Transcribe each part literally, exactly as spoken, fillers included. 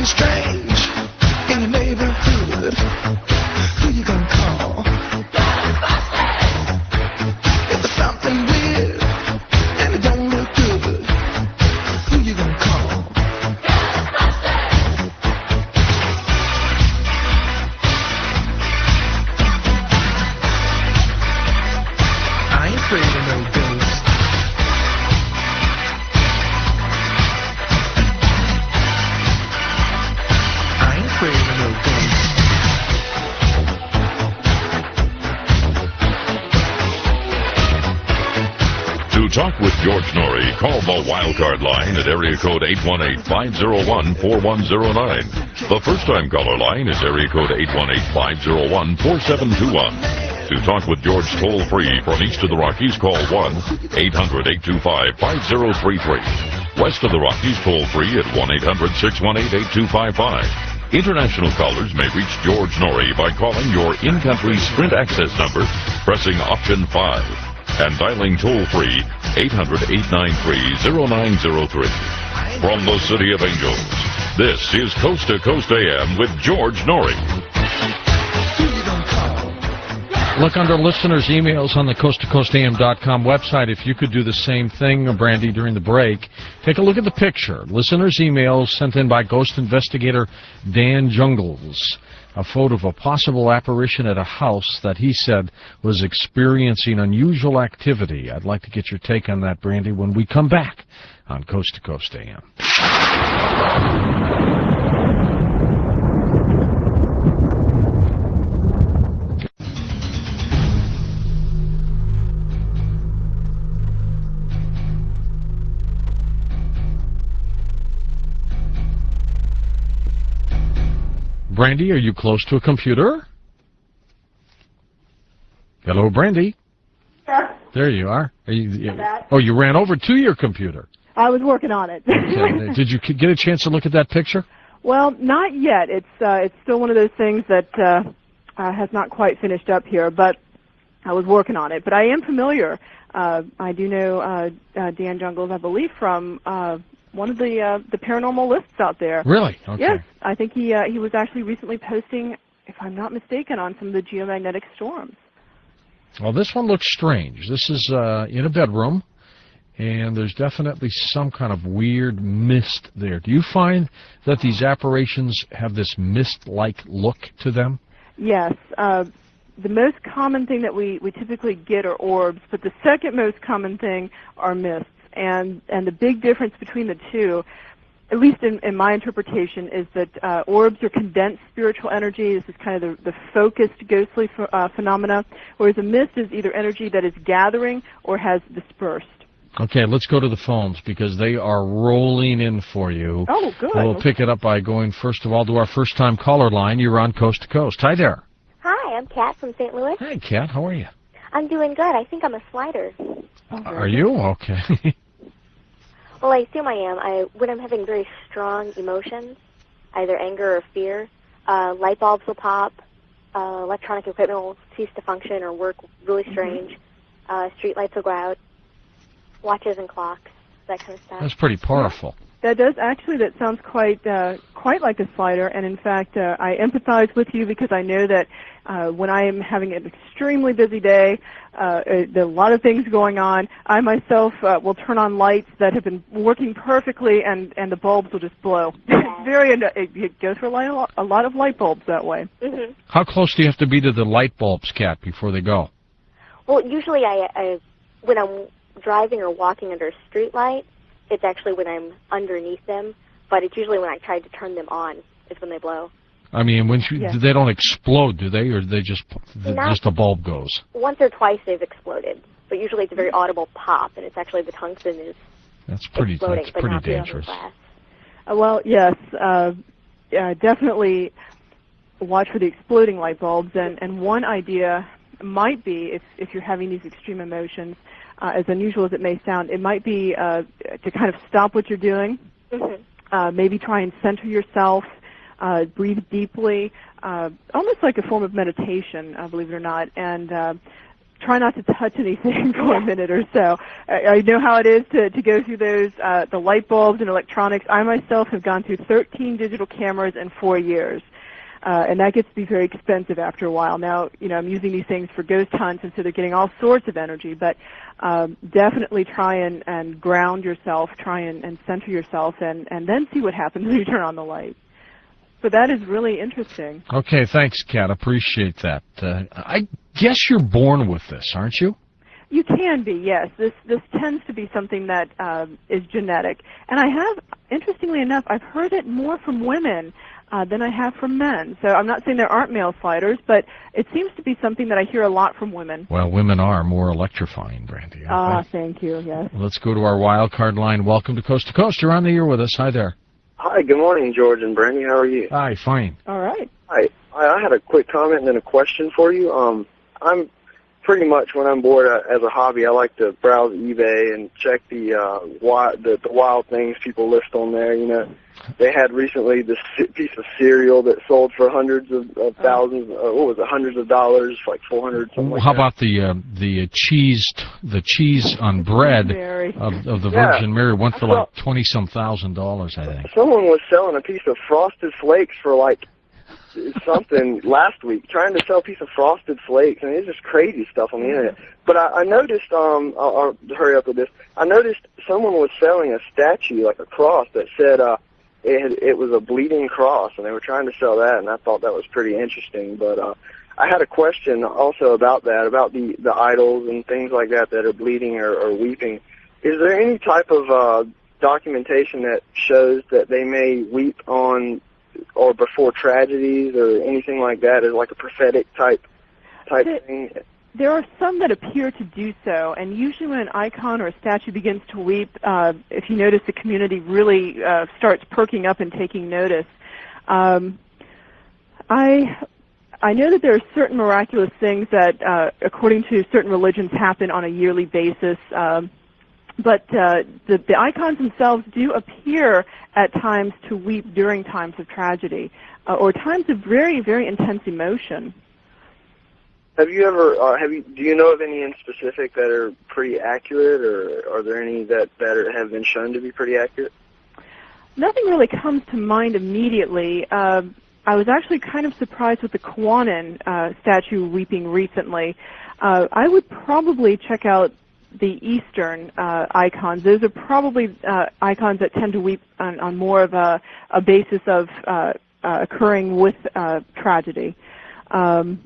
strange in your neighborhood, who you gonna call? If there's something weird and it don't look good, who you gonna call? I ain't afraid of no ghosts. I ain't afraid of no ghosts. To talk with George Norrie, call the Wildcard line at area code eight one eight, five oh one, four one oh nine. The first-time caller line is area code eight one eight, five oh one, four seven two one. To talk with George toll-free from east of the Rockies, call one eight hundred, eight two five, five oh three three. West of the Rockies, toll-free at one eight hundred, six one eight, eight two five five. International callers may reach George Norrie by calling your in-country Sprint access number, pressing option five, and dialing toll-free eight hundred, eight nine three, oh nine oh three. From the City of Angels, this is Coast to Coast A M with George Norrie. Look under listeners' emails on the coast to coast A M dot com website. If you could do the same thing, Brandy, during the break, take a look at the picture. Listeners' emails sent in by Ghost Investigator Dan Jungles. A photo of a possible apparition at a house that he said was experiencing unusual activity. I'd like to get your take on that, Brandy, when we come back on Coast to Coast A M. Brandy, are you close to a computer? Hello, Brandy. Yeah. There you are. Are you, you, oh, you ran over to your computer. I was working on it. Okay. Did you get a chance to look at that picture? Well, not yet. It's uh, it's still one of those things that uh, uh, has not quite finished up here, but I was working on it. But I am familiar. Uh, I do know uh, uh, Dan Jungles, I believe, from uh, one of the uh, the paranormal lists out there. Really? Okay. Yes, I think he uh, he was actually recently posting, if I'm not mistaken, on some of the geomagnetic storms. Well, this one looks strange. This is uh, in a bedroom, and there's definitely some kind of weird mist there. Do you find that these apparitions have this mist-like look to them? Yes. Uh, the most common thing that we, we typically get are orbs, but the second most common thing are mists. And, and the big difference between the two, at least in, in my interpretation, is that uh, orbs are condensed spiritual energy. This is kind of the, the focused ghostly ph uh, phenomena, whereas a mist is either energy that is gathering or has dispersed. Okay, let's go to the phones because they are rolling in for you. Oh, good. We'll pick it up by going, first of all, to our first-time caller line. You're on Coast to Coast. Hi there. Hi, I'm Kat from Saint Louis. Hi, Kat. How are you? I'm doing good. I think I'm a slider. Oh, are you? Okay. Well, I assume I am. I, when I'm having very strong emotions, either anger or fear, uh, light bulbs will pop, uh, electronic equipment will cease to function or work really strange, mm-hmm. uh, street lights will go out, watches and clocks, that kind of stuff. That's pretty powerful. That does actually. That sounds quite uh, quite like a slider, and in fact, uh, I empathize with you because I know that uh, when I am having an extremely busy day, uh, there are a lot of things going on. I myself uh, will turn on lights that have been working perfectly, and and the bulbs will just blow. Yeah. It's very it goes for a lot, a lot of light bulbs that way. Mm-hmm. How close do you have to be to the light bulbs, Kat, before they go? Well, usually I, I when I'm driving or walking under a street light, it's actually when I'm underneath them, but it's usually when I try to turn them on is when they blow. I mean, when you, yes. they don't explode, do they, or they just Not, just a bulb goes? Once or twice they've exploded, but usually it's a very audible pop, and it's actually the tungsten is That's pretty. exploding, That's but pretty not the other dangerous. glass. Uh, well, yes, uh, uh, definitely watch for the exploding light bulbs, and and one idea might be if if you're having these extreme emotions. Uh, as unusual as it may sound, it might be uh, to kind of stop what you're doing, Mm-hmm. uh, maybe try and center yourself, uh, breathe deeply, uh, almost like a form of meditation, uh, believe it or not, and uh, try not to touch anything for a minute or so. I, I know how it is to, to go through those, uh, the light bulbs and electronics. I myself have gone through thirteen digital cameras in four years. Uh, and that gets to be very expensive after a while. Now, you know, I'm using these things for ghost hunts, and so they're getting all sorts of energy, but um, definitely try and, and ground yourself, try and, and center yourself, and, and then see what happens when you turn on the light. So that is really interesting. Okay, thanks, Kat. Appreciate that. Uh, I guess you're born with this, aren't you? You can be, yes. This this tends to be something that um, is genetic. And I have, interestingly enough, I've heard it more from women uh, than I have from men. So I'm not saying there aren't male sliders, but it seems to be something that I hear a lot from women. Well, women are more electrifying, Brandy. Ah, uh, thank you, yes. Let's go to our wild card line. Welcome to Coast to Coast. You're on the air with us. Hi there. Hi, good morning, George and Brandy. How are you? Hi, fine. All right. Hi. I had a quick comment and then a question for you. Um, I'm pretty much, when I'm bored uh, as a hobby, I like to browse eBay and check the, uh, wild, the the wild things people list on there. You know, they had recently this piece of cereal that sold for hundreds of, of thousands. Uh, what was it? Hundreds of dollars, like four hundred. Something like How that. about the uh, the cheese the cheese on bread of, of the Yeah. Virgin Mary went for Well, like twenty some thousand dollars, I think. Someone was selling a piece of Frosted Flakes for like something last week, trying to sell a piece of Frosted Flakes, and it's just crazy stuff on the internet. But I, I noticed, um, I'll, I'll hurry up with this. I noticed someone was selling a statue, like a cross, that said uh, it had, it was a bleeding cross, and they were trying to sell that, and I thought that was pretty interesting. But uh, I had a question also about that, about the the idols and things like that that are bleeding or, or weeping. Is there any type of uh, documentation that shows that they may weep on or before tragedies or anything like that, as like a prophetic type type The, thing? There are some that appear to do so, and usually when an icon or a statue begins to weep, uh, if you notice, the community really uh, starts perking up and taking notice. Um, I I know that there are certain miraculous things that, uh, according to certain religions, happen on a yearly basis. Um, But uh, the, the icons themselves do appear at times to weep during times of tragedy uh, or times of very, very intense emotion. Have you ever, uh, have you, do you know of any in specific that are pretty accurate, or are there any that, that are, have been shown to be pretty accurate? Nothing really comes to mind immediately. Uh, I was actually kind of surprised with the Kwannon uh, statue weeping recently. Uh, I would probably check out the Eastern uh, icons. Those are probably uh, icons that tend to weep on, on more of a, a basis of uh, uh, occurring with uh, tragedy. Um,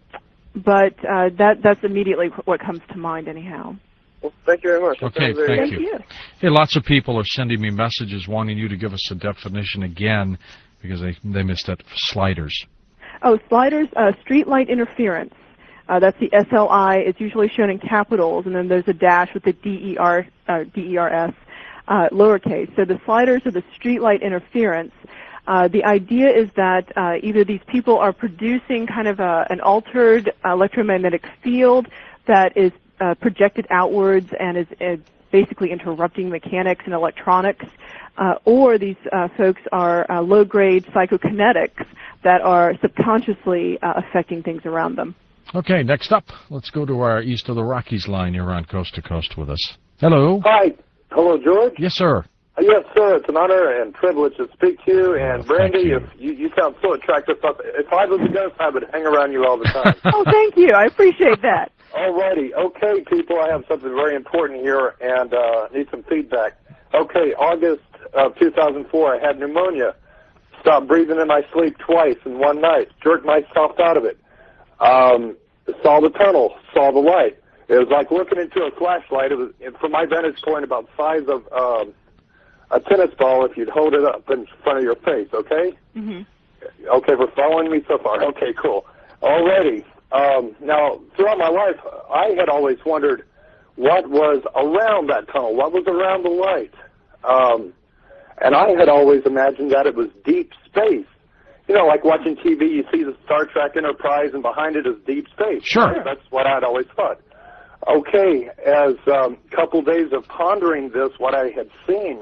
but uh, that, that's immediately what comes to mind anyhow. Well, thank you very much. That Okay, sounds very thank Thank you. you. Hey, lots of people are sending me messages wanting you to give us a definition again because they, they missed that. Sliders. Oh, sliders, uh, street light interference. Uh, that's the S L I. It's usually shown in capitals, and then there's a dash with the D E R, uh, D E R S, uh, lowercase. So the sliders are the streetlight interference. Uh, the idea is that uh, either these people are producing kind of a, an altered electromagnetic field that is uh, projected outwards and is, is basically interrupting mechanics and electronics, uh, or these uh, folks are uh, low-grade psychokinetics that are subconsciously uh, affecting things around them. Okay, next up, let's go to our East of the Rockies line. You're on Coast to Coast with us. Hello. Hi. Hello, George. Yes, sir. Uh, yes, sir. It's an honor and privilege to speak to you. And Oh, Brandy, thank you. if you, you sound so attractive. If I was a ghost, I would hang around you all the time. Oh, thank you. I appreciate that. Alrighty. Okay, people, I have something very important here and uh, need some feedback. Okay, August of two thousand four, I had pneumonia. Stopped breathing in my sleep twice in one night. Jerked myself out of it. Um, saw the tunnel. Saw the light. It was like looking into a flashlight. It was, from my vantage point, about the size of um, a tennis ball if you'd hold it up in front of your face, okay? Mm-hmm. Okay, we're following me so far. Okay, cool. Alrighty. Um, now, throughout my life, I had always wondered what was around that tunnel, what was around the light. Um, and I had always imagined that it was deep space. You know, like watching T V, you see the Star Trek Enterprise, and behind it is deep space. Sure. Right? That's what I'd always thought. Okay, as a um, couple days of pondering this, what I had seen,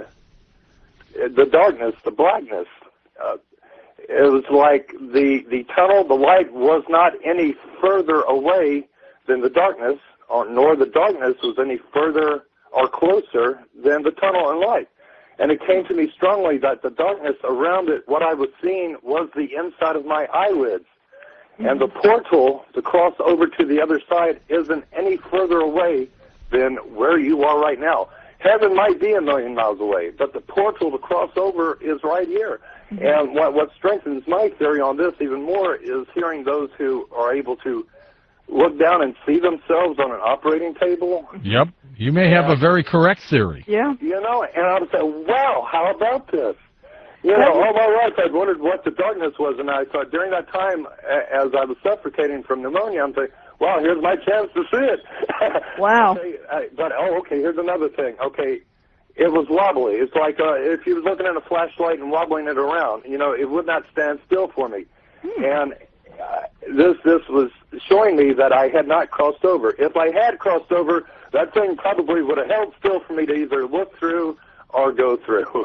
the darkness, the blackness, uh, it was like the, the tunnel, the light was not any further away than the darkness, or, nor the darkness was any further or closer than the tunnel and light. And it came to me strongly that the darkness around it, what I was seeing, was the inside of my eyelids. Mm-hmm. And the portal to cross over to the other side isn't any further away than where you are right now. Heaven might be a million miles away, but the portal to cross over is right here. Mm-hmm. And what, what strengthens my theory on this even more is hearing those who are able to look down and see themselves on an operating table. Yep. You may have a very correct theory. Yeah. You know, and I would say, wow, how about this? You know, all my life I'd wondered what the darkness was, and I thought during that time, as I was suffocating from pneumonia, I'm thinking, wow, here's my chance to see it. Wow. But, oh, okay, here's another thing. Okay, it was wobbly. It's like uh, if you were looking at a flashlight and wobbling it around, you know, it would not stand still for me. Hmm. And uh, this this was showing me that I had not crossed over. If I had crossed over, that thing probably would have held still for me to either look through or go through.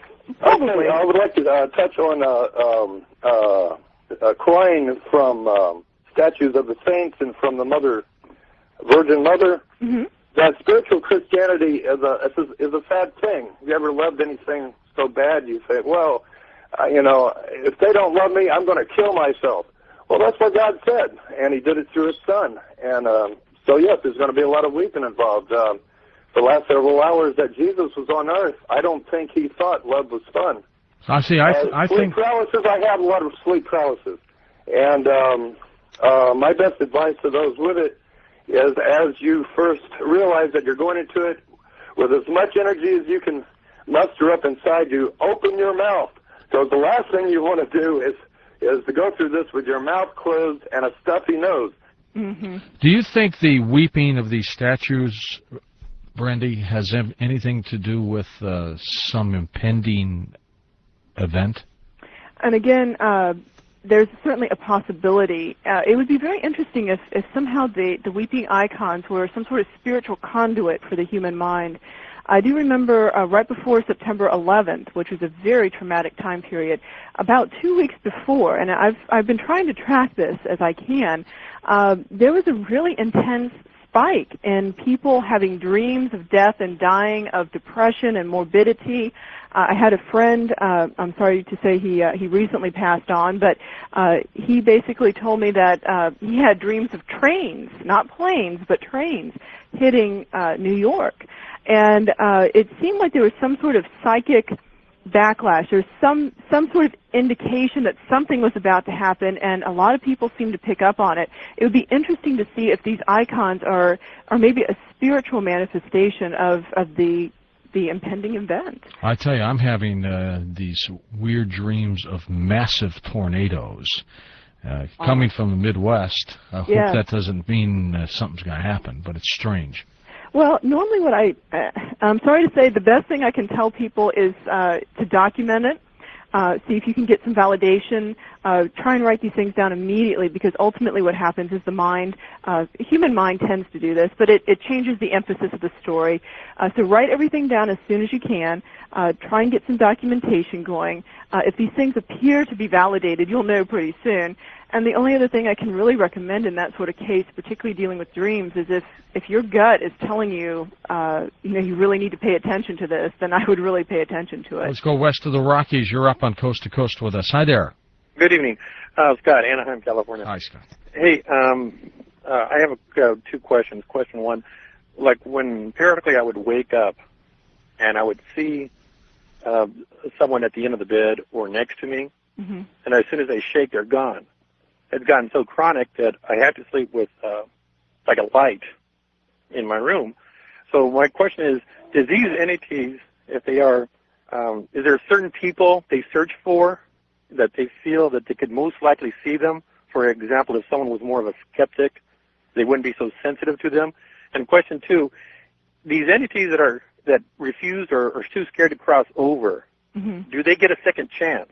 Okay, I would like to uh, touch on uh, um, uh, uh, crying from um, statues of the saints and from the Mother, Virgin Mother. Mm-hmm. That spiritual Christianity is a, is a is a sad thing. Have you ever loved anything so bad you say, well, uh, you know, if they don't love me, I'm going to kill myself. Well, that's what God said, and He did it through His Son. And um, so, yes, there's going to be a lot of weeping involved. Um, the last several hours that Jesus was on earth, I don't think He thought love was fun. I see. I, th uh, I sleep think paralysis. I have a lot of sleep paralysis, and um, uh, my best advice to those with it is, as you first realize that you're going into it with as much energy as you can muster up inside you, open your mouth, because the last thing you want to do is is to go through this with your mouth closed and a stuffy nose. Mm-hmm. Do you think the weeping of these statues, Brandy, has anything to do with uh, some impending event? And again, uh, there's certainly a possibility. Uh, it would be very interesting if, if somehow the, the weeping icons were some sort of spiritual conduit for the human mind. I do remember uh, right before September eleventh, which was a very traumatic time period, about two weeks before, and I've, I've been trying to track this as I can, uh, there was a really intense spike in people having dreams of death and dying, of depression and morbidity. Uh, I had a friend, uh, I'm sorry to say he uh, he recently passed on, but uh, he basically told me that uh, he had dreams of trains, not planes, but trains hitting uh, New York. And uh, it seemed like there was some sort of psychic backlash. There's some some sort of indication that something was about to happen, and a lot of people seem to pick up on it. It would be interesting to see if these icons are are maybe a spiritual manifestation of of the the impending event. I tell you, I'm having uh, these weird dreams of massive tornadoes uh, coming from the Midwest. I Yeah. hope that doesn't mean uh, something's going to happen, but it's strange. Well, normally what I, uh, I'm sorry to say, the best thing I can tell people is uh, to document it. Uh, see if you can get some validation. Uh, try and write these things down immediately, because ultimately what happens is the mind, uh, human mind tends to do this, but it, it changes the emphasis of the story. Uh, so write everything down as soon as you can. Uh, try and get some documentation going. Uh, if these things appear to be validated, you'll know pretty soon. And the only other thing I can really recommend in that sort of case, particularly dealing with dreams, is if, if your gut is telling you, uh, you know, you really need to pay attention to this, then I would really pay attention to it. Let's go west of the Rockies. You're up on Coast to Coast with us. Hi there. Good evening. Uh, Scott, Anaheim, California. Hi, Scott. Hey, um, uh, I have a, uh, two questions. Question one, like when periodically I would wake up and I would see uh, someone at the end of the bed or next to me, Mm-hmm. and as soon as they shake, they're gone. It's gotten so chronic that I have to sleep with uh, like a light in my room. So my question is, do these entities, if they are, um, is there certain people they search for that they feel that they could most likely see them? For example, if someone was more of a skeptic, they wouldn't be so sensitive to them. And question two, these entities that are that refuse or are too scared to cross over, Mm-hmm. do they get a second chance?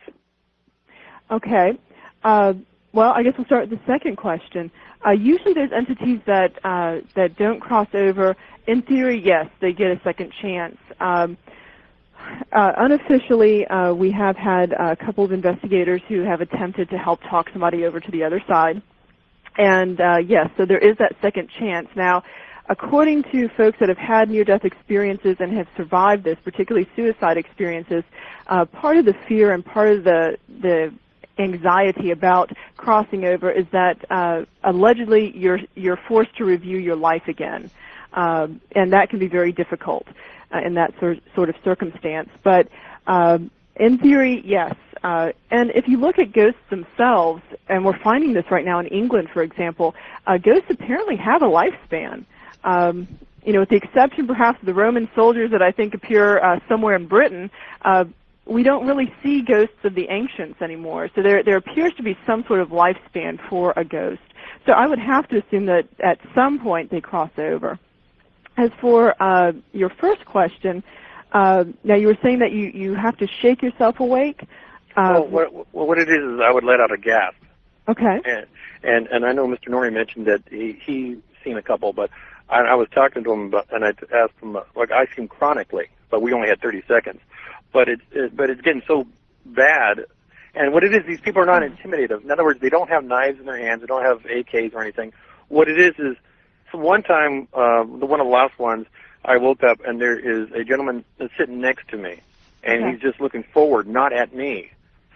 Okay. Uh, well, I guess we'll start with the second question. Uh, usually there's entities that uh, that don't cross over. In theory, yes, they get a second chance. Um, uh, unofficially, uh, we have had a couple of investigators who have attempted to help talk somebody over to the other side. And uh, yes, so there is that second chance. Now, according to folks that have had near-death experiences and have survived this, particularly suicide experiences, uh, part of the fear and part of the the anxiety about crossing over is that uh, allegedly you're you're forced to review your life again, um, and that can be very difficult uh, in that sort sort of circumstance. But um, in theory, yes. Uh, and if you look at ghosts themselves, and we're finding this right now in England, for example, uh, ghosts apparently have a lifespan. Um, you know, with the exception perhaps of the Roman soldiers that I think appear uh, somewhere in Britain, uh, we don't really see ghosts of the ancients anymore. So there, there appears to be some sort of lifespan for a ghost. So I would have to assume that at some point they cross over. As for uh, your first question, uh, now you were saying that you, you have to shake yourself awake. Uh, well, what, well, what it is is I would let out a gasp. Okay. And and, and I know Mister Norrie mentioned that he he seen a couple, but I, I was talking to him about, and I asked him, uh, like, I see him chronically, but we only had thirty seconds. But it's it, but it's getting so bad. And what it is, these people are not intimidative. In other words, they don't have knives in their hands. They don't have A Ks or anything. What it is is, so one time, uh, the one of the last ones, I woke up and there is a gentleman that's sitting next to me, and Okay. he's just looking forward, not at me.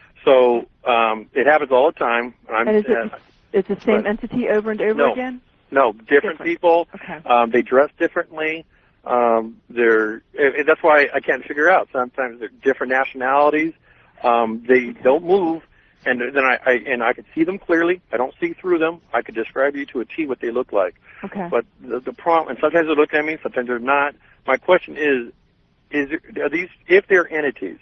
So um, it happens all the time. I'm, And is it, uh, it's the same but- entity over and over No. again? No, different, Different. people. Okay. Um, they dress differently. Um, they're it, that's why I can't figure out. Sometimes they're different nationalities. Um, they don't move, and then I, I and I could see them clearly. I don't see through them. I could describe you to a T what they look like. Okay. But the, the problem, and sometimes they look at me, sometimes they're not. My question is, is there, are these, if they're entities,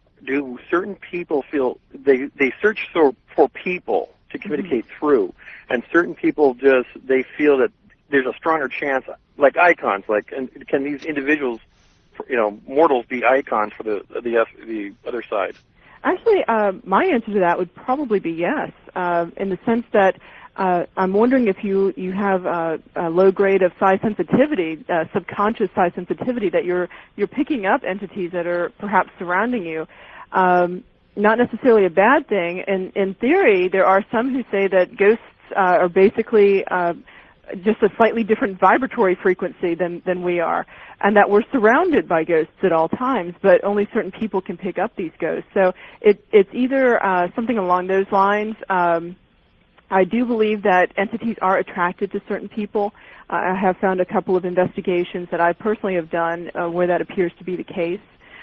do certain people feel they they search for for people to communicate mm-hmm. through, and certain people just they feel that there's a stronger chance, like icons, like and can these individuals, you know, mortals be icons for the the the other side? Actually, uh, my answer to that would probably be yes, uh, in the sense that uh, I'm wondering if you you have uh, a low grade of psi sensitivity, uh, subconscious psi sensitivity, that you're you're picking up entities that are perhaps surrounding you. Um, not necessarily a bad thing. In in theory, there are some who say that ghosts uh, are basically uh, just a slightly different vibratory frequency than, than we are, and that we're surrounded by ghosts at all times, but only certain people can pick up these ghosts. So it, it's either uh, something along those lines. Um, I do believe that entities are attracted to certain people. Uh, I have found a couple of investigations that I personally have done uh, where that appears to be the case.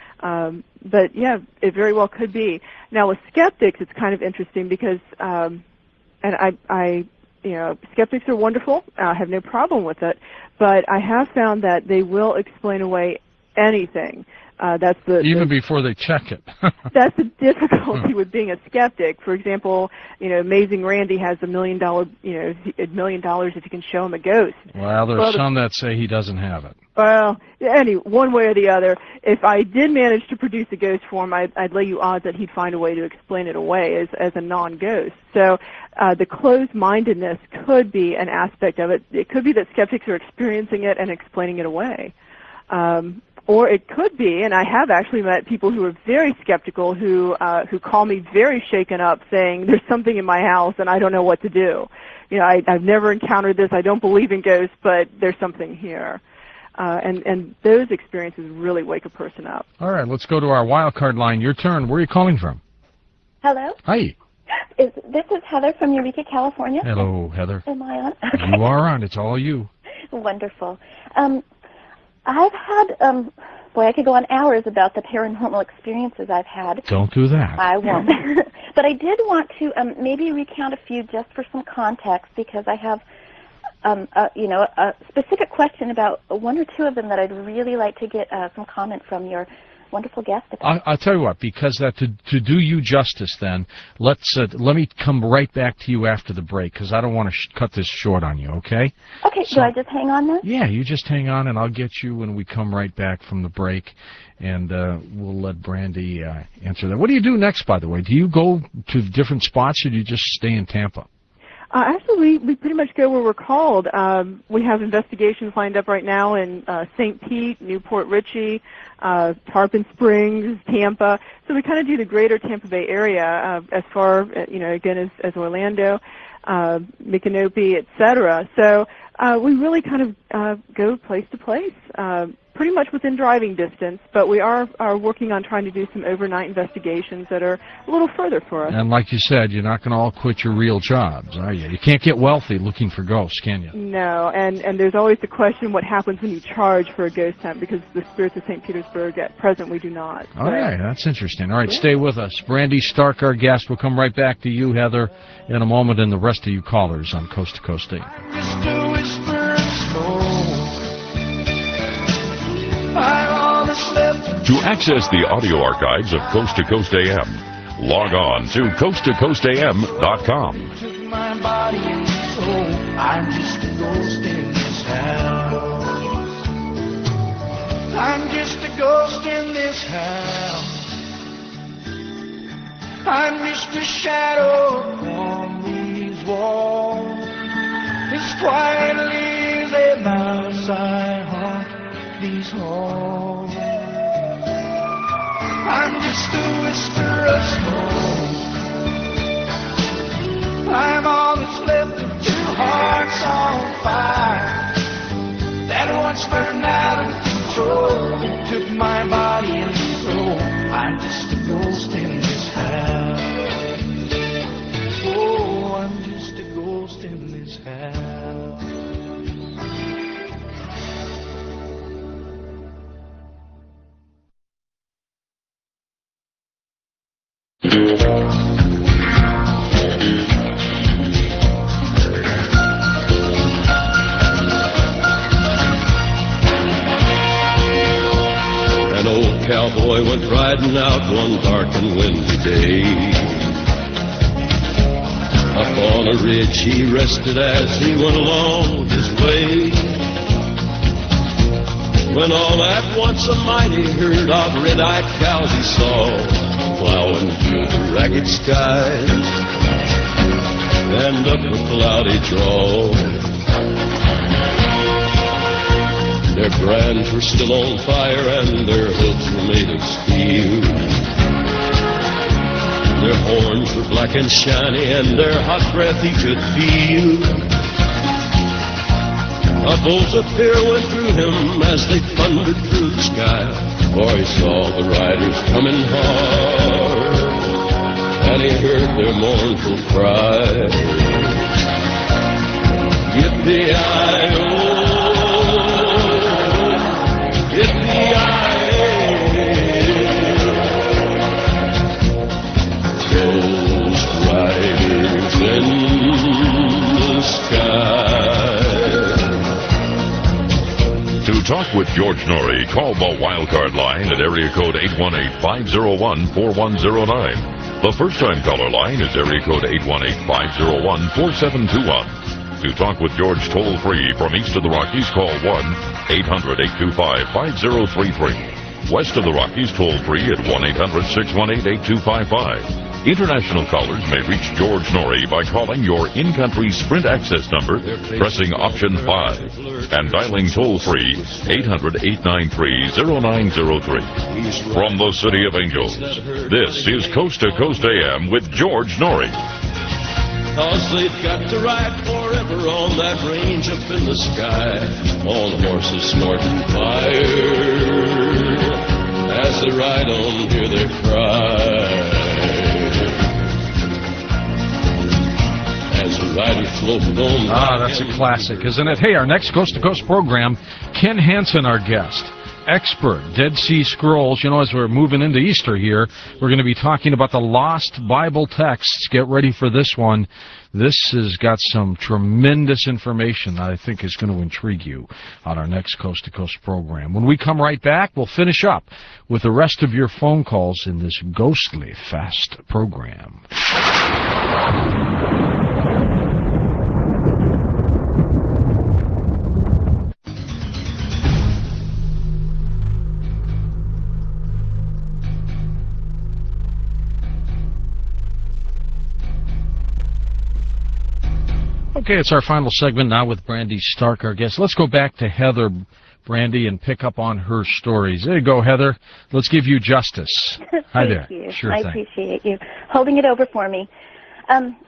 Um, but yeah, it very well could be. Now with skeptics, it's kind of interesting because, um, and I, I You know, skeptics are wonderful. I have no problem with it, but I have found that they will explain away anything. Uh, that's the even the, before they check it. that's the difficulty with being a skeptic. For example, you know, Amazing Randy has a million dollar, you know, a million dollars if you can show him a ghost. Well, there's well, some that say he doesn't have it. Well, any one way or the other, if I did manage to produce a ghost form, I'd, I'd lay you odds that he'd find a way to explain it away as, as a non-ghost. So uh, the closed-mindedness could be an aspect of it. It could be that skeptics are experiencing it and explaining it away. Um, or it could be, and I have actually met people who are very skeptical who, uh, who call me very shaken up saying, there's something in my house and I don't know what to do. You know, I, I've never encountered this, I don't believe in ghosts, but there's something here. Uh, and, and those experiences really wake a person up. All right, let's go to our wild card line. Your turn. Where are you calling from? Hello? Hi. Is, this is Heather from Eureka, California. Hello, Heather. Am I on? You are on. It's all you. Wonderful. Um, I've had, um, boy, I could go on hours about the paranormal experiences I've had. Don't do that. I won't. But I did want to um, maybe recount a few just for some context because I have Um, uh, you know, a specific question about one or two of them that I'd really like to get uh, some comment from your wonderful guest about. I, I'll tell you what, because that to, to do you justice then, let's uh, let me come right back to you after the break because I don't want to sh cut this short on you, okay? Okay, so, do I just hang on then? Yeah, you just hang on and I'll get you when we come right back from the break, and uh, we'll let Brandy uh, answer that. What do you do next, by the way? Do you go to different spots or do you just stay in Tampa? Uh, actually, we, we pretty much go where we're called. Um, we have investigations lined up right now in uh, Saint Pete, Newport Richey, uh, Tarpon Springs, Tampa. So we kind of do the greater Tampa Bay area uh, as far, uh, you know, again, as, as Orlando. uh, Micanopy, et cetera. So uh, we really kind of uh, go place to place, uh, pretty much within driving distance, but we are, are working on trying to do some overnight investigations that are a little further for us. And like you said, you're not going to all quit your real jobs, are you? You can't get wealthy looking for ghosts, can you? No, and, and there's always the question what happens when you charge for a ghost hunt, because the Spirits of Saint Petersburg, at present, we do not. All so. right, that's interesting. All right, Yeah. stay with us. Brandy Stark, our guest. We'll come right back to you, Heather, in a moment, and the rest of you callers on Coast to Coast eight. Just a whisper of smoke. I'm all that's left. To access the audio archives of Coast to Coast A M, log on to coast to coast a m dot com. Took my body and soul. I'm just a ghost in this house. I'm just a ghost in this house. I'm just a shadow on these walls. As quietly as a mouse I haunt these halls. I'm just a whisper of smoke. I'm all that's left of two hearts on fire that once burned out of control and took my body and soul. I'm just a ghost in this house. Oh, I'm just a ghost in this house. An old cowboy went riding out one dark and windy day. Up on a ridge he rested as he went along his way. When all at once a mighty herd of red-eyed cows he saw plowing through the ragged skies and up a cloudy draw. Their brands were still on fire and their hooves were made of steel. Their horns were black and shiny and their hot breath he could feel. A bolt of fear went through him as they thundered through the sky, for he saw the riders coming hard, and he heard their mournful cry. Yippee-i-oh, ghost riders in the sky. To talk with George Norrie, call the Wildcard line at area code eight one eight, five oh one, four one oh nine. The first-time caller line is area code eight one eight, five oh one, four seven two one. To talk with George toll-free from east of the Rockies, call one eight hundred, eight two five, five oh three three. West of the Rockies, toll-free at one eight hundred, six one eight, eight two five five. International callers may reach George Norrie by calling your in-country Sprint access number, pressing option five, and dialing toll-free eight hundred, eight nine three, oh nine oh three. From the City of Angels, this is Coast to Coast A M with George Norrie. Cause they've got to ride forever on that range up in the sky, on horses snorting fire. As they ride on, hear their cry. As the riders floated on. Ah, that's a classic, isn't it? Hey, our next Coast to Coast program, Ken Hansen, our guest. Expert, Dead Sea Scrolls. You know, as we're moving into Easter here, we're going to be talking about the lost Bible texts. Get ready for this one. This has got some tremendous information that I think is going to intrigue you on our next Coast to Coast program. When we come right back, we'll finish up with the rest of your phone calls in this ghostly fast program. Okay, it's our final segment now with Brandy Stark, our guest. Let's go back to Heather, Brandy, and pick up on her stories. There you go, Heather. Let's give you justice. Hi there. Thank you. Sure I thing. appreciate you holding it over for me. Um,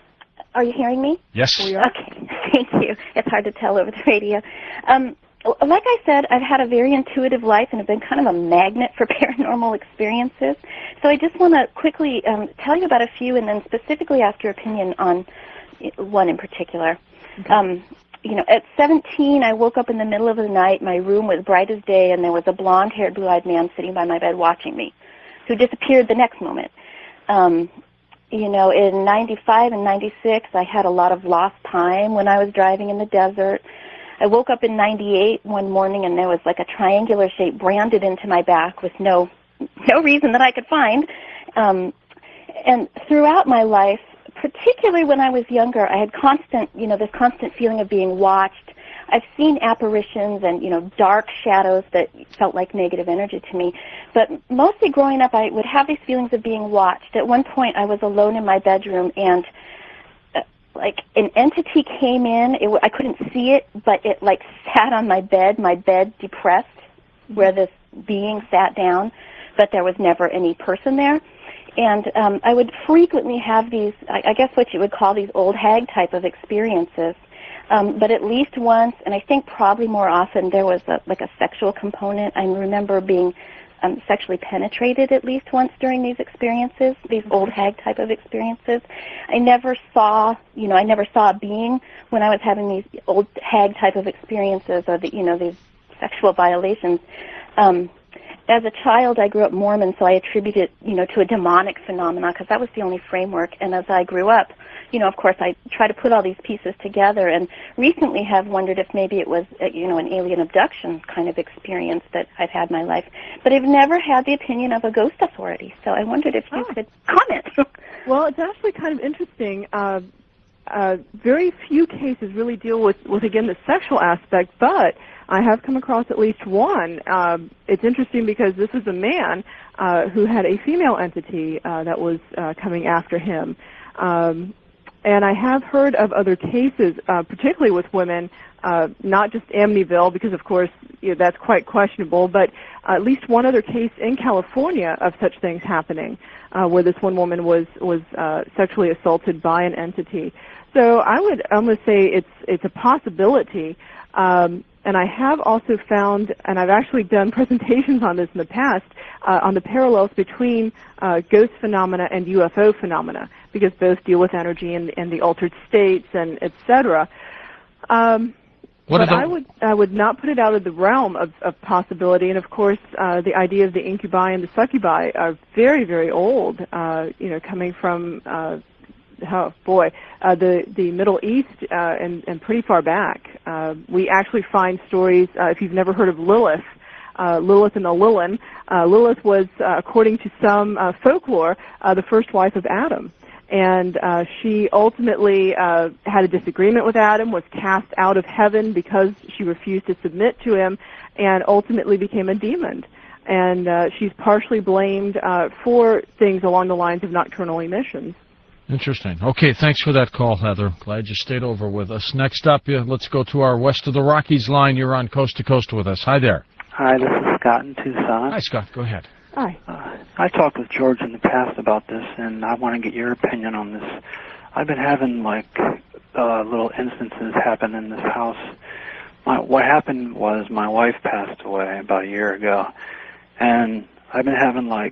Are you hearing me? Yes. We are. Okay, thank you. It's hard to tell over the radio. Um, like I said, I've had a very intuitive life and have been kind of a magnet for paranormal experiences. So I just want to quickly um, tell you about a few and then specifically ask your opinion on one in particular. Okay. Um, you know, at seventeen, I woke up in the middle of the night. My room was bright as day, and there was a blonde-haired, blue-eyed man sitting by my bed watching me, who disappeared the next moment. Um, you know, in ninety-five and ninety-six, I had a lot of lost time when I was driving in the desert. I woke up in ninety-eight one morning, and there was like a triangular shape branded into my back with no no reason that I could find. Um, and throughout my life, particularly when I was younger, I had constant, you know, this constant feeling of being watched. I've seen apparitions and, you know, dark shadows that felt like negative energy to me. But mostly growing up, I would have these feelings of being watched. At one point, I was alone in my bedroom, and uh, like an entity came in. It w- I couldn't see it, but it like sat on my bed, my bed depressed, where this being sat down, but there was never any person there. And um, I would frequently have these, I, I guess what you would call these old hag type of experiences. Um, but at least once, and I think probably more often, there was a, like a sexual component. I remember being um, sexually penetrated at least once during these experiences, these old hag type of experiences. I never saw, you know, I never saw a being when I was having these old hag type of experiences or the, you know, these sexual violations. Um, As a child, I grew up Mormon, so I attributed it, you know, to a demonic phenomena because that was the only framework. And as I grew up, you know, of course, I try to put all these pieces together. And recently, have wondered if maybe it was, you know, an alien abduction kind of experience that I've had in my life. But I've never had the opinion of a ghost authority. So I wondered if you oh. could comment. Well, it's actually kind of interesting. Uh, uh, very few cases really deal with, with again, the sexual aspect, but I have come across at least one. Um, it's interesting because this is a man uh, who had a female entity uh, that was uh, coming after him. Um, and I have heard of other cases, uh, particularly with women, uh, not just Amityville, because of course you know, that's quite questionable, but uh, at least one other case in California of such things happening, uh, where this one woman was was uh, sexually assaulted by an entity. So I would almost say it's it's a possibility. Um, And I have also found, and I've actually done presentations on this in the past, uh, on the parallels between uh, ghost phenomena and U F O phenomena, because both deal with energy and, and the altered states and et cetera. Um, but I would I would not put it out of the realm of, of possibility. And of course, uh, the idea of the incubi and the succubi are very, very old. Uh, you know, coming from uh, oh boy, uh, the the Middle East uh, and, and pretty far back. Uh, we actually find stories, uh, if you've never heard of Lilith, uh, Lilith and the Lilin. Uh, Lilith was, uh, according to some uh, folklore, uh, the first wife of Adam. And uh, she ultimately uh, had a disagreement with Adam, was cast out of heaven because she refused to submit to him, and ultimately became a demon. And uh, she's partially blamed uh, for things along the lines of nocturnal emissions. Interesting. Okay, thanks for that call, Heather. Glad you stayed over with us. Next up, yeah, let's go to our West of the Rockies line. You're on Coast to Coast with us. Hi there. Hi, this is Scott in Tucson. Hi, Scott. Go ahead. Hi. Uh, I talked with George in the past about this, and I want to get your opinion on this. I've been having, like, uh, little instances happen in this house. My, what happened was my wife passed away about a year ago, and I've been having, like,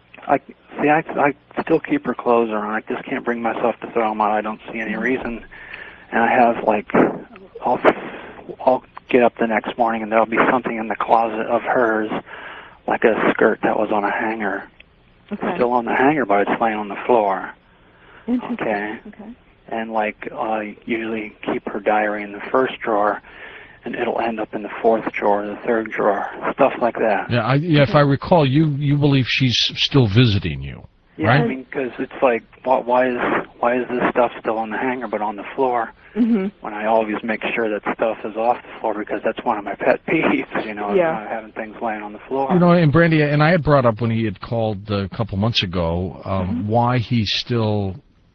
I see. I, I still keep her clothes on. I just can't bring myself to throw them out. I don't see any reason. And I have like, I'll I'll get up the next morning and there'll be something in the closet of hers, like a skirt that was on a hanger, okay. still on the hanger, but it's laying on the floor. Interesting. Okay. Okay. And like, I usually keep her diary in the first drawer, and it'll end up in the fourth drawer, the third drawer, stuff like that. Yeah, I, yeah. If I recall, you you believe she's still visiting you, yeah, right? I mean, because it's like, why, why is why is this stuff still on the hanger but on the floor? Mm-hmm. When I always make sure that stuff is off the floor, because that's one of my pet peeves, you know, yeah. not having things laying on the floor. You know, and Brandy, and I had brought up when he had called a couple months ago um, mm-hmm. why he still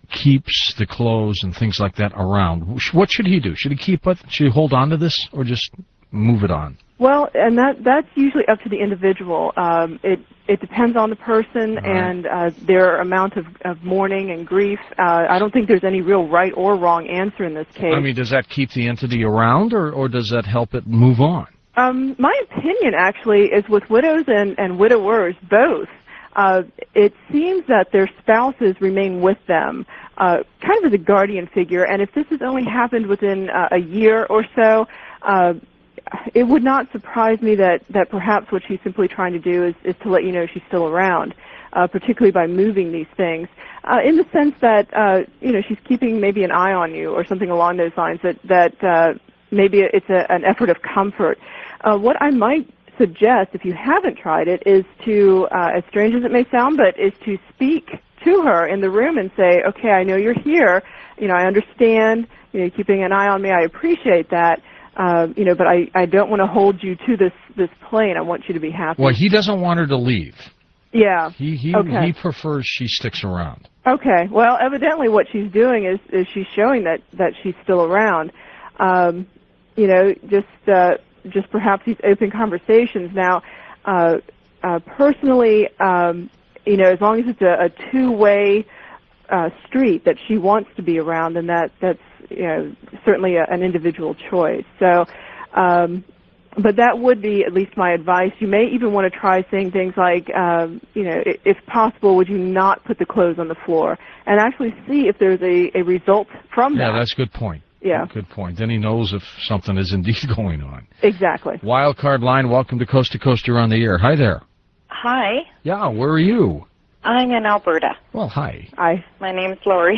keeps the clothes and things like that around. What should he do? Should he keep it? Should he hold on to this, or just move it on? Well, and that that's usually up to the individual. Um, it it depends on the person Right. and uh, their amount of, of mourning and grief. Uh, I don't think there's any real right or wrong answer in this case. I mean, does that keep the entity around, or, or does that help it move on? Um, my opinion, actually, is with widows and, and widowers, both. Uh, it seems that their spouses remain with them, uh, kind of as a guardian figure. And if this has only happened within uh, a year or so, uh, it would not surprise me that, that perhaps what she's simply trying to do is, is to let you know she's still around, uh, particularly by moving these things, uh, in the sense that, uh, you know, she's keeping maybe an eye on you or something along those lines, that, that uh, maybe it's a, an effort of comfort. Uh, what I might suggest, if you haven't tried it, is to, uh, as strange as it may sound, but is to speak to her in the room and say, okay, I know you're here, you know, I understand, you know, keeping an eye on me, I appreciate that. Uh, you know, but I, I don't want to hold you to this, this plane. I want you to be happy. Well, he doesn't want her to leave. Yeah. He he Okay. he prefers she sticks around. Okay. Well, evidently what she's doing is, is she's showing that, that she's still around. Um, you know, just uh, just perhaps these open conversations. Now, uh, uh, personally, um, you know, as long as it's a, a two-way uh, street that she wants to be around, then that that's you know certainly a, an individual choice. So, um, but that would be at least my advice. You may even want to try saying things like, um, you know, if possible, would you not put the clothes on the floor, and actually see if there's a, a result from Yeah, that. that's a good point. Yeah. Good point. Then he knows if something is indeed going on. Exactly. Wild Card Line, welcome to Coast to Coast. You're on the air. Hi there. Hi, Yeah, where are you? I'm in Alberta. Well, hi. Hi. My name's Lori.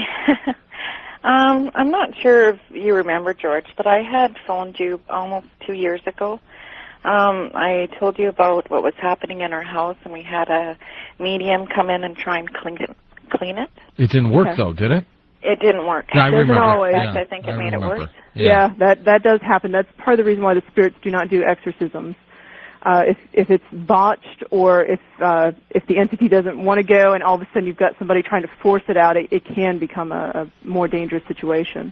um, I'm not sure if you remember, George, but I had phoned you almost two years ago. Um, I told you about what was happening in our house, and we had a medium come in and try and clean it. Clean it. It didn't work, Okay. though, did it? It didn't work. Yeah, I Doesn't remember. always. In fact, Yeah, I think it I made remember. it worse. Yeah. that that does happen. That's part of the reason why the spirits do not do exorcisms. Uh, if if it's botched, or if uh, if the entity doesn't want to go, and all of a sudden you've got somebody trying to force it out, it, it can become a, a more dangerous situation.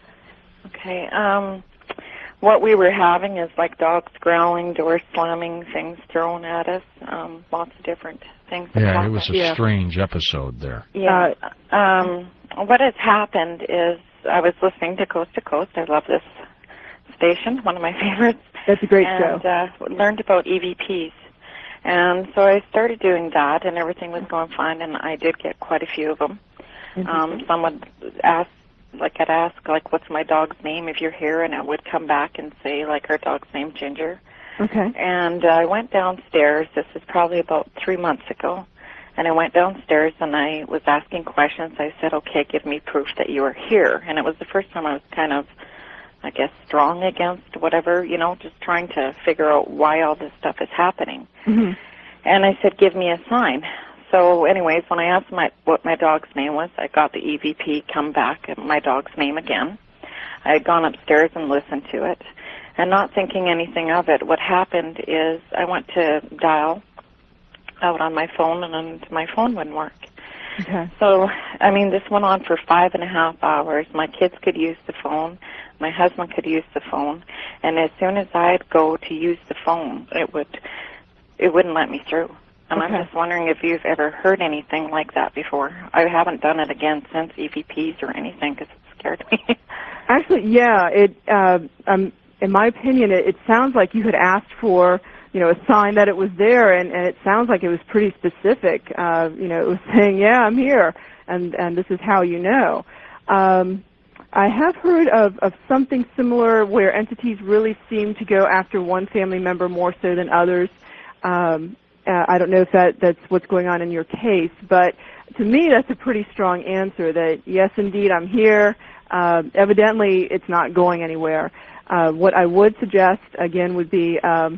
Okay. Um, what we were having is like dogs growling, doors slamming, things thrown at us, um, lots of different things. that Yeah, it happened. was a Yeah. strange episode there. Yeah. Um, what has happened is I was listening to Coast to Coast. I love this station, one of my favorites. That's a great and, show. uh, learned about E V Ps. And so I started doing that, and everything was going fine, and I did get quite a few of them. Um, some would ask, like I'd ask, like, what's my dog's name if you're here, and it would come back and say, like, our dog's name, Ginger. Okay. And uh, I went downstairs. This is probably about three months ago. And I went downstairs and I was asking questions. I said, okay, give me proof that you are here. And it was the first time I was kind of, I guess, strong against whatever, you know, just trying to figure out why all this stuff is happening. Mm-hmm. And I said, give me a sign. So anyways, when I asked my what my dog's name was, I got the E V P come back at my dog's name again. I had gone upstairs and listened to it. And not thinking anything of it, what happened is I went to dial out on my phone, and my phone wouldn't work. Okay. So, I mean, this went on for five and a half hours. My kids could use the phone. My husband could use the phone. And as soon as I'd go to use the phone, it would, it wouldn't let me through. And Okay. I'm just wondering if you've ever heard anything like that before. I haven't done it again since E V Ps or anything because it scared me. Actually, yeah. It, uh, um, in my opinion, it, it sounds like you had asked for, you know, a sign that it was there, and, and it sounds like it was pretty specific. Uh, you know, it was saying, "Yeah, I'm here," and and this is how you know. Um, I have heard of, of something similar where entities really seem to go after one family member more so than others. Um, uh, I don't know if that, that's what's going on in your case, but to me that's a pretty strong answer that, yes, indeed, I'm here. Uh, evidently, it's not going anywhere. Uh, what I would suggest, again, would be um,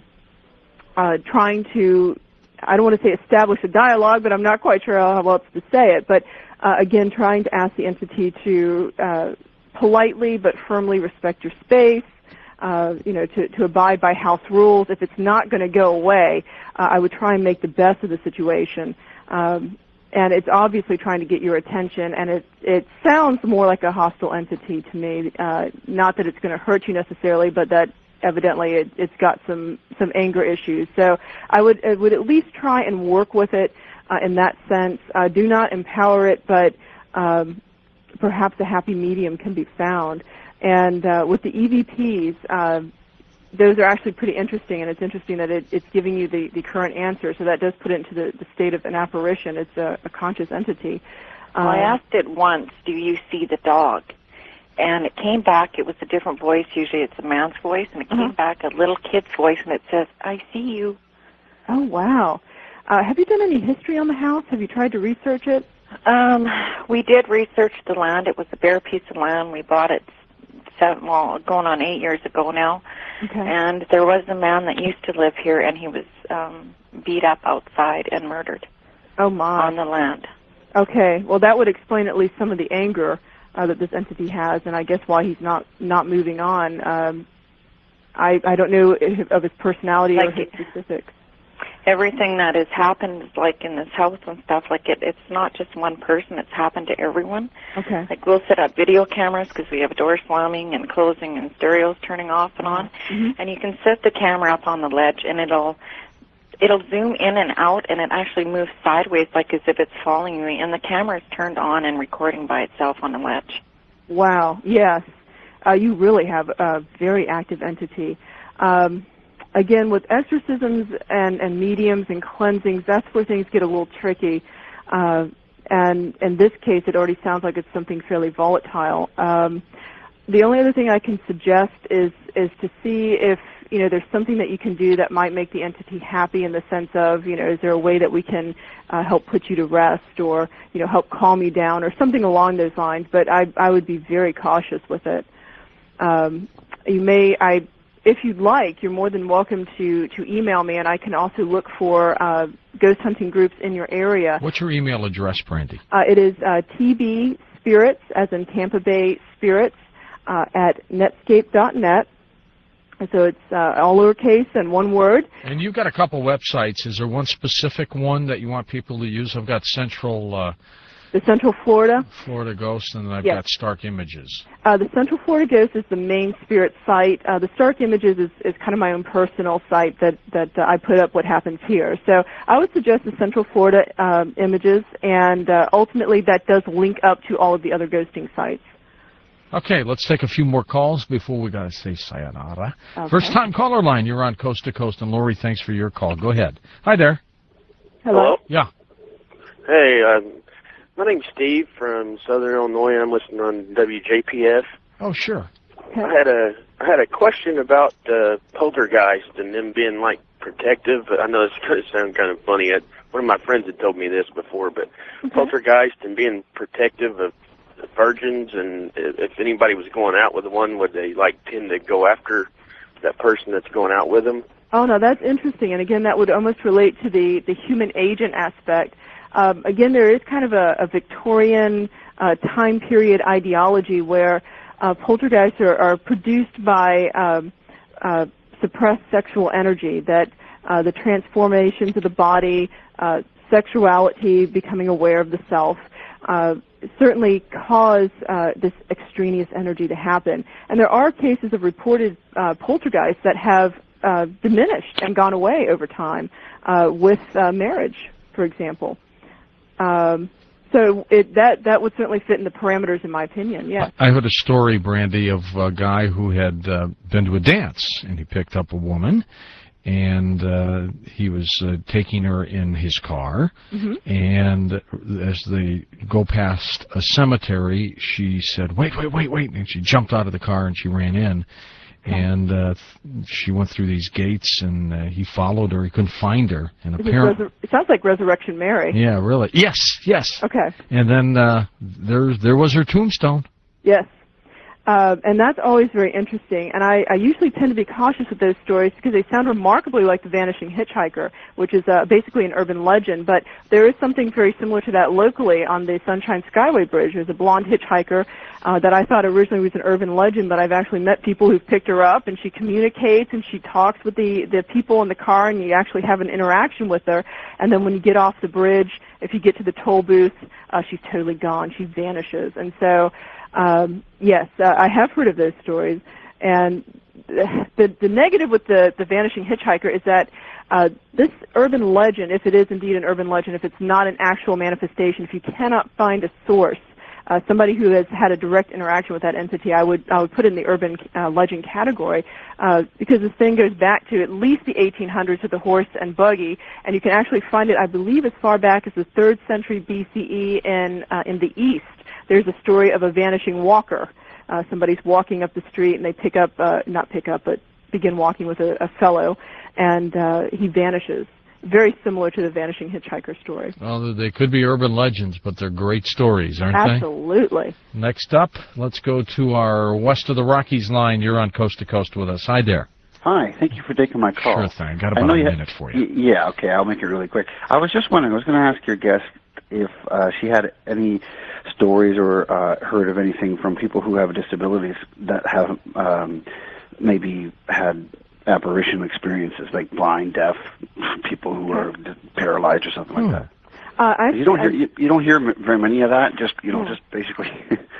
uh, trying to, I don't want to say establish a dialogue, but I'm not quite sure how else to say it, but uh, again, trying to ask the entity to uh, politely but firmly respect your space, uh, you know, to, to abide by house rules. If it's not going to go away, uh, I would try and make the best of the situation. Um, and it's obviously trying to get your attention, and it, it sounds more like a hostile entity to me. Uh, not that it's going to hurt you necessarily, but that evidently it, it's got some some anger issues. So I would I would at least try and work with it uh, in that sense. Uh, do not empower it, but um, perhaps a happy medium can be found. And uh, with the E V Ps, uh, those are actually pretty interesting, and it's interesting that it, it's giving you the, the current answer, so that does put it into the, the state of an apparition. It's a, a conscious entity. Well, I Um, asked it once, do you see the dog? And it came back, it was a different voice, usually it's a man's voice, and it Uh-huh. came back a little kid's voice, and it says, I see you. Oh, wow. Uh, have you done any history on the house? Have you tried to research it? Um, we did research the land. It was a bare piece of land. We bought it seven, well, going on eight years ago now. Okay. And there was a man that used to live here, and he was um, beat up outside and murdered Oh, my. on the land. Okay. Well, that would explain at least some of the anger uh, that this entity has, and I guess why he's not, not moving on. Um, I, I don't know if, of his personality or Like his it- specifics. Everything that has happened, like in this house and stuff, like it, it's not just one person. It's happened to everyone. Okay. Like we'll set up video cameras because we have doors slamming and closing and stereos turning off and on. Mhm. And you can set the camera up on the ledge, and it'll it'll zoom in and out, and it actually moves sideways, like as if it's following you. And the camera is turned on and recording by itself on the ledge. Wow. Yes. Uh, you really have a very active entity. Um, Again, with exorcisms and, and mediums and cleansings, that's where things get a little tricky. Uh, and in this case, it already sounds like it's something fairly volatile. Um, the only other thing I can suggest is is to see if you know there's something that you can do that might make the entity happy, in the sense of you know is there a way that we can uh, help put you to rest, or you know help calm you down, or something along those lines. But I I would be very cautious with it. Um, you may I. If you'd like, you're more than welcome to, to email me, and I can also look for uh, ghost hunting groups in your area. What's your email address, Brandy? Uh, it is uh, T B Spirits, as in Tampa Bay Spirits, uh, at netscape dot net. And so it's uh, all lowercase and one word. And you've got a couple websites. Is there one specific one that you want people to use? I've got Central uh, The Central Florida. Florida Ghost, and then I've Yes. got Stark Images. Uh, the Central Florida Ghost is the main spirit site. Uh, the Stark Images is, is kind of my own personal site that, that uh, I put up what happens here. So I would suggest the Central Florida um, Images, and uh, ultimately that does link up to all of the other ghosting sites. Okay, let's take a few more calls before we got to say sayonara. Okay. First time caller line, you're on Coast to Coast, and Lori, thanks for your call. Go ahead. Hi there. Hello? Yeah. Hey, uh, my name's Steve from Southern Illinois. I'm listening on W J P F. Oh, sure. I had a I had a question about uh, poltergeist and them being like protective. I know it's going to sound kind of funny. I, one of my friends had told me this before, but Okay. poltergeist and being protective of the virgins, and if if anybody was going out with one, would they like tend to go after that person that's going out with them? Oh, no, that's interesting. And again, that would almost relate to the, the human agent aspect. Um, again, there is kind of a, a Victorian uh, time period ideology where uh, poltergeists are, are produced by um, uh, suppressed sexual energy, that uh, the transformations of the body, uh, sexuality, becoming aware of the self, uh, certainly cause uh, this extraneous energy to happen. And there are cases of reported uh, poltergeists that have uh, diminished and gone away over time uh, with uh, marriage, for example. Um, so it, that that would certainly fit in the parameters, in my opinion. Yeah. I heard a story, Brandy, of a guy who had uh, been to a dance, and he picked up a woman, and uh, he was uh, taking her in his car, Mhm. and as they go past a cemetery, she said, wait, wait, wait, wait, and she jumped out of the car and she ran in. And uh, she went through these gates, and uh, he followed her. He couldn't find her, and This is apparently, Resur- it sounds like Resurrection Mary. yeah, really, yes, yes. Okay. And then uh, there, there was her tombstone. Yes. Uh, and that's always very interesting. And I, I usually tend to be cautious with those stories because they sound remarkably like The Vanishing Hitchhiker, which is uh, basically an urban legend. But there is something very similar to that locally on the Sunshine Skyway Bridge. There's a blonde hitchhiker uh, that I thought originally was an urban legend, but I've actually met people who've picked her up, and she communicates and she talks with the, the people in the car, and you actually have an interaction with her. And then when you get off the bridge, if you get to the toll booth, uh, she's totally gone. She vanishes. And so... Um, yes, uh, I have heard of those stories, and the, the negative with the, the vanishing hitchhiker is that uh, this urban legend, if it is indeed an urban legend, if it's not an actual manifestation, if you cannot find a source, uh, somebody who has had a direct interaction with that entity, I would I would put it in the urban uh, legend category, uh, because this thing goes back to at least the eighteen hundreds with the horse and buggy, and you can actually find it, I believe, as far back as the third century B C E in uh, in the East. There's a story of a vanishing walker. Uh, somebody's walking up the street, and they pick up, uh, not pick up, but begin walking with a, a fellow, and uh, he vanishes. Very similar to the vanishing hitchhiker story. Well, they could be urban legends, but they're great stories, aren't they? Absolutely. Next up, let's go to our West of the Rockies line. You're on Coast to Coast with us. Hi there. Hi, thank you for taking my call. Sure thing. Got about a minute for you. Y yeah, okay, I'll make it really quick. I was just wondering, I was going to ask your guest if uh, she had any stories or uh, heard of anything from people who have disabilities that have um, maybe had apparition experiences, like blind, deaf, people who are paralyzed or something hmm. like that. Uh, actually, you don't hear you, you don't hear very many of that. Just you know, hmm. just basically.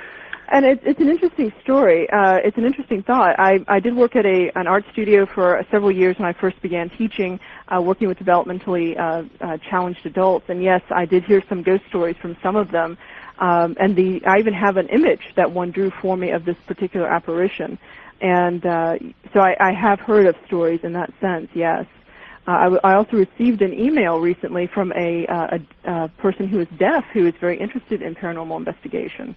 And it's, it's an interesting story. Uh, it's an interesting thought. I, I did work at a an art studio for several years when I first began teaching, uh, working with developmentally uh, uh, challenged adults. And yes, I did hear some ghost stories from some of them. Um, and the I even have an image that one drew for me of this particular apparition. And uh, so I, I have heard of stories in that sense, yes. Uh, I, w I also received an email recently from a, uh, a, a person who is deaf who is very interested in paranormal investigation.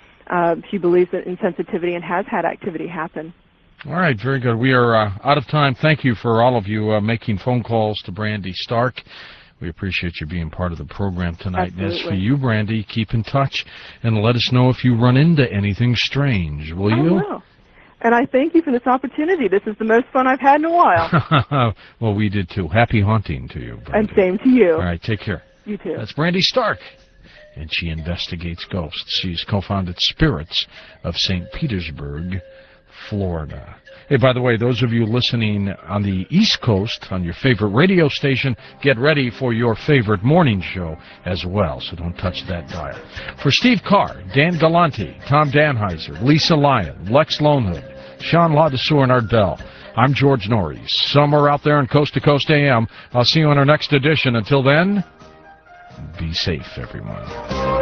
Uh, she believes that insensitivity and has had activity happen. All right, very good. We are uh, out of time. Thank you for all of you uh, making phone calls to Brandy Stark. We appreciate you being part of the program tonight. Absolutely. And as for you, Brandy, keep in touch and let us know if you run into anything strange, will I you? will. And I thank you for this opportunity. This is the most fun I've had in a while. Well, we did too. Happy haunting to you, Brandy. And same to you. All right, take care. You too. That's Brandy Stark, and she investigates ghosts. She's co-founded Spirits of Saint Petersburg, Florida. Hey, by the way, those of you listening on the East Coast, on your favorite radio station, get ready for your favorite morning show as well, so don't touch that dial. For Steve Carr, Dan Galante, Tom Danheiser, Lisa Lyon, Lex Lonehood, Sean Ladesseur, and Art Bell, I'm George Norrie. Somewhere out there on Coast to Coast A M. I'll see you on our next edition. Until then, be safe, everyone.